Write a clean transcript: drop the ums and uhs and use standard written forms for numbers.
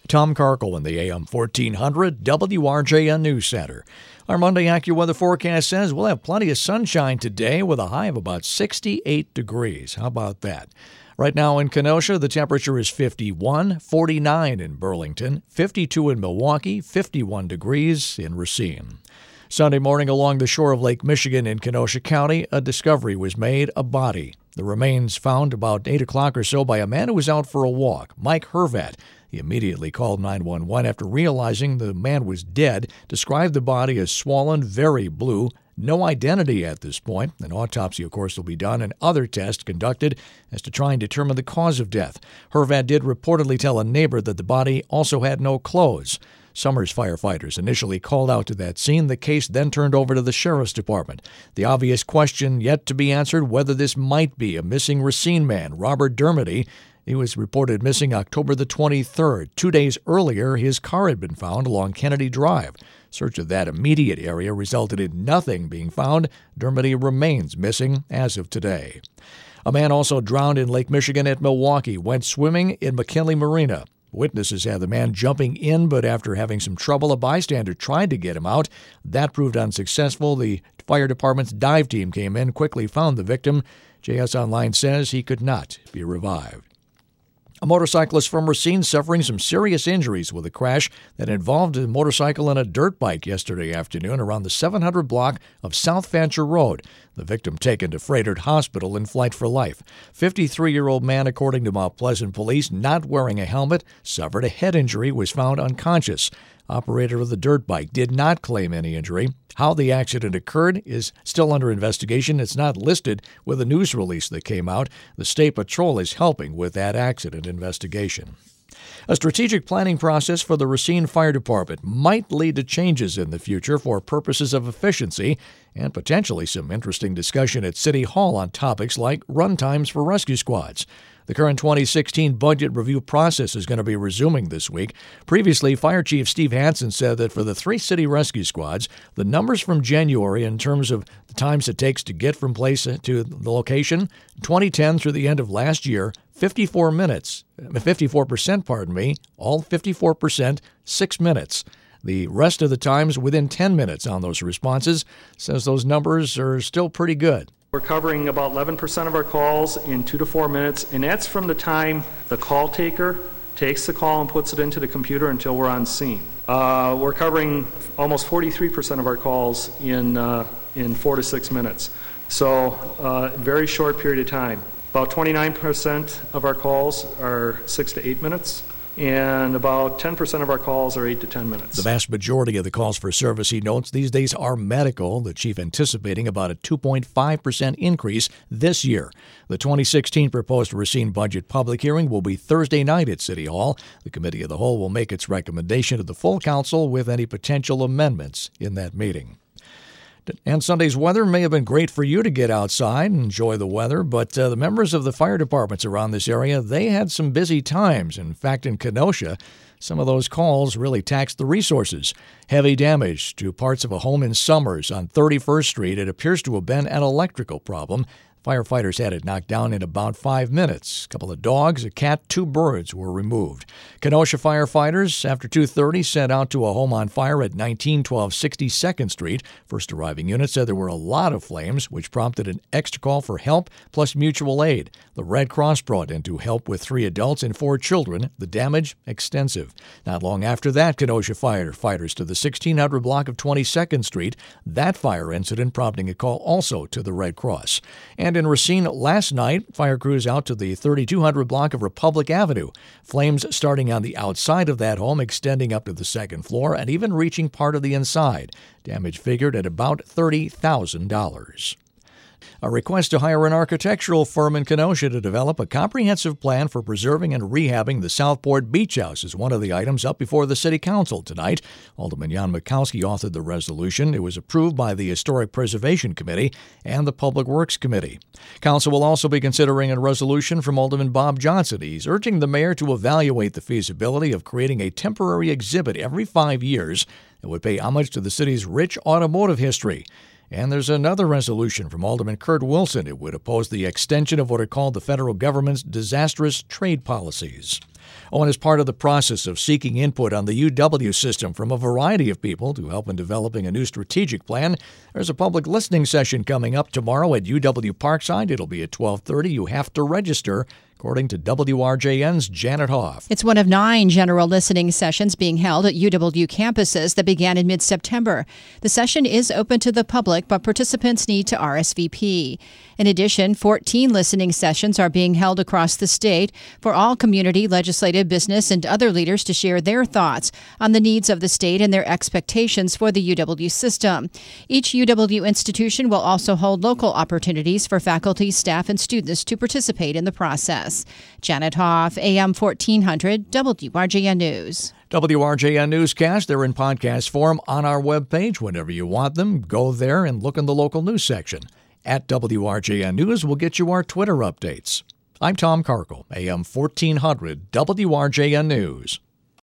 Tom Karkel in the AM 1400 WRJN News Center. Our Monday AccuWeather forecast says we'll have plenty of sunshine today with a high of about 68 degrees. How about that? Right now in Kenosha, the temperature is 51, 49 in Burlington, 52 in Milwaukee, 51 degrees in Racine. Sunday morning along the shore of Lake Michigan in Kenosha County, a discovery was made, a body. The remains found about 8 o'clock or so by a man who was out for a walk, Mike Hervat. He immediately called 911 after realizing the man was dead, described the body as swollen, very blue. No identity at this point. An autopsy, of course, will be done and other tests conducted as to try and determine the cause of death. Hervat did reportedly tell a neighbor that the body also had no clothes. Summers firefighters initially called out to that scene. The case then turned over to the Sheriff's Department. The obvious question yet to be answered, whether this might be a missing Racine man, Robert Dermody. He was reported missing October the 23rd. 2 days earlier, his car had been found along Kennedy Drive. Search of that immediate area resulted in nothing being found. Dermody remains missing as of today. A man also drowned in Lake Michigan at Milwaukee, went swimming in McKinley Marina. Witnesses had the man jumping in, but after having some trouble, a bystander tried to get him out. That proved unsuccessful. The fire department's dive team came in, quickly found the victim. JS Online says he could not be revived. A motorcyclist from Racine suffering some serious injuries with a crash that involved a motorcycle and a dirt bike yesterday afternoon around the 700 block of South Fancher Road. The victim taken to Froedtert Hospital in flight for life. 53-year-old man, according to Mount Pleasant police, not wearing a helmet, suffered a head injury, was found unconscious. Operator of the dirt bike did not claim any injury. How the accident occurred is still under investigation. It's not listed with a news release that came out. The State Patrol is helping with that accident investigation. A strategic planning process for the Racine Fire Department might lead to changes in the future for purposes of efficiency and potentially some interesting discussion at City Hall on topics like run times for rescue squads. The current 2016 budget review process is going to be resuming this week. Previously, Fire Chief Steve Hansen said that for the 3 city rescue squads, the numbers from January in terms of the times it takes to get from place to the location, 2010 through the end of last year, 54%, all 54%, 6 minutes. The rest of the times within 10 minutes on those responses, says those numbers are still pretty good. We're covering about 11% of our calls in 2 to 4 minutes, and that's from the time the call taker takes the call and puts it into the computer until we're on scene. We're covering almost 43% of our calls in 4 to 6 minutes. So very short period of time. About 29% of our calls are 6 to 8 minutes. And about 10% of our calls are 8 to 10 minutes. The vast majority of the calls for service, he notes, these days are medical, the chief anticipating about a 2.5% increase this year. The 2016 proposed Racine budget public hearing will be Thursday night at City Hall. The Committee of the Whole will make its recommendation to the full council with any potential amendments in that meeting. And Sunday's weather may have been great for you to get outside and enjoy the weather, but the members of the fire departments around this area, they had some busy times. In fact, in Kenosha, some of those calls really taxed the resources. Heavy damage to parts of a home in Summers on 31st Street. It appears to have been an electrical problem. Firefighters had it knocked down in about 5 minutes. A couple of dogs, a cat, 2 birds were removed. Kenosha firefighters, after 2:30, sent out to a home on fire at 1912 62nd Street. First arriving unit said there were a lot of flames, which prompted an extra call for help plus mutual aid. The Red Cross brought in to help with 3 adults and 4 children. The damage, extensive. Not long after that, Kenosha firefighters to the 1600 block of 22nd Street. That fire incident prompting a call also to the Red Cross. And in Racine last night, fire crews out to the 3200 block of Republic Avenue. Flames starting on the outside of that home, extending up to the 2nd floor, and even reaching part of the inside. Damage figured at about $30,000. A request to hire an architectural firm in Kenosha to develop a comprehensive plan for preserving and rehabbing the Southport Beach House is one of the items up before the City Council tonight. Alderman Jan Mikowski authored the resolution. It was approved by the Historic Preservation Committee and the Public Works Committee. Council will also be considering a resolution from Alderman Bob Johnson. He's urging the mayor to evaluate the feasibility of creating a temporary exhibit every 5 years that would pay homage to the city's rich automotive history. And there's another resolution from Alderman Kurt Wilson. It would oppose the extension of what are called the federal government's disastrous trade policies. Oh, and as part of the process of seeking input on the UW system from a variety of people to help in developing a new strategic plan, there's a public listening session coming up tomorrow at UW Parkside. It'll be at 12:30. You have to register, according to WRJN's Janet Hoff. It's one of 9 general listening sessions being held at UW campuses that began in mid-September. The session is open to the public, but participants need to RSVP. In addition, 14 listening sessions are being held across the state for all community, legislative, business, and other leaders to share their thoughts on the needs of the state and their expectations for the UW system. Each UW institution will also hold local opportunities for faculty, staff, and students to participate in the process. Janet Hoff, AM 1400, WRJN News. WRJN Newscast, they're in podcast form on our webpage. Whenever you want them, go there and look in the local news section. At WRJN News, we'll get you our Twitter updates. I'm Tom Karkel, AM 1400, WRJN News.